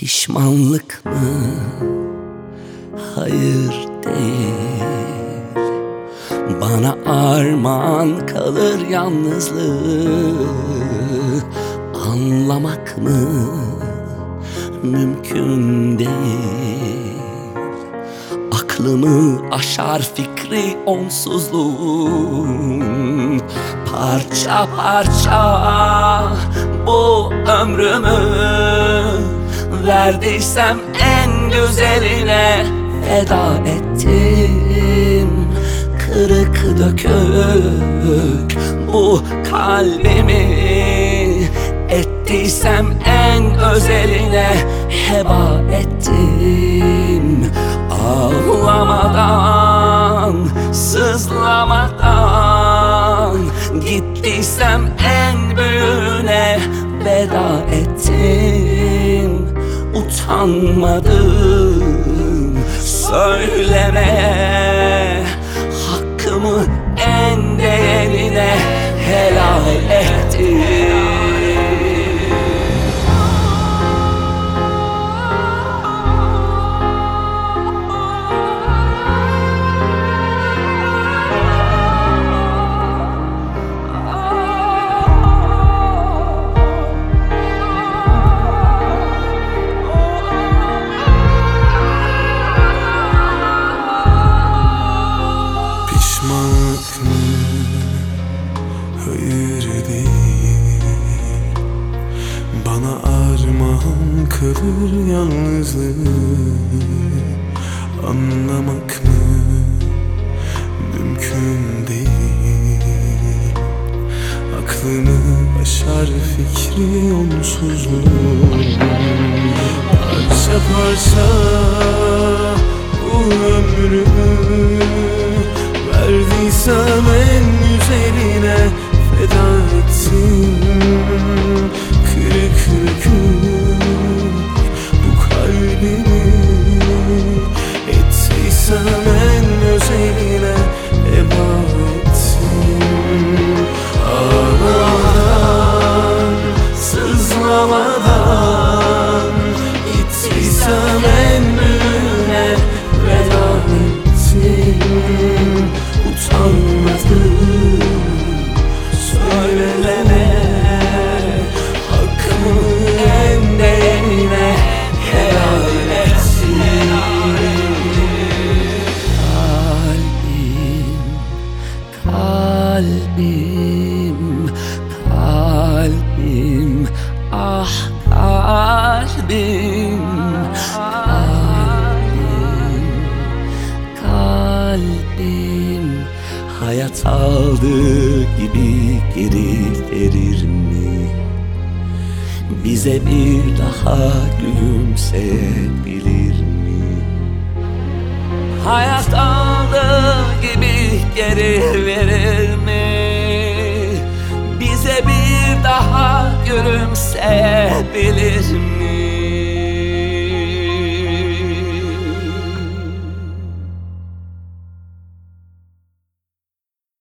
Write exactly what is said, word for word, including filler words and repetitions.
Pişmanlık mı? Hayır değil. Bana armağan kalır yalnızlığı. Anlamak mı? Mümkün değil. Aklımı aşar fikri onsuzluğun. Parça parça bu ömrümü verdiysem en güzeline feda ettim. Kırık dökük bu kalbimi ettiysem en özeline heba ettim. Ağlamadan, sızlamadan gittiysem en büyüğüne veda ettim. Utanmadım söylemeye, hakkımı en değerine helal ettim. Pişmanlık mı? Hayır değil. Bana armağan kalır yalnızlığı. Anlamak mı? Mümkün değil. Aklımı aşar fikri onsuzluğu. Parça parça bu ömrümü verdiysem en güzeline feda ettim. Kırık dökük bu kalbimi ettiysem en özeline heba ettim. Ağlamadan, sızlamadan gittiysem en büyüğüne veda ettim. Utanmadım söyleme, hakkımı en değerine helal etsin. Kalbim, kalbim, kalbim, ah kalbim, kalbim, kalbim. Hayat aldığı gibi geri verir mi? Bize bir daha gülümseyebilir mi? Hayat aldığı gibi geri verir mi? Bize bir daha gülümseyebilir mi?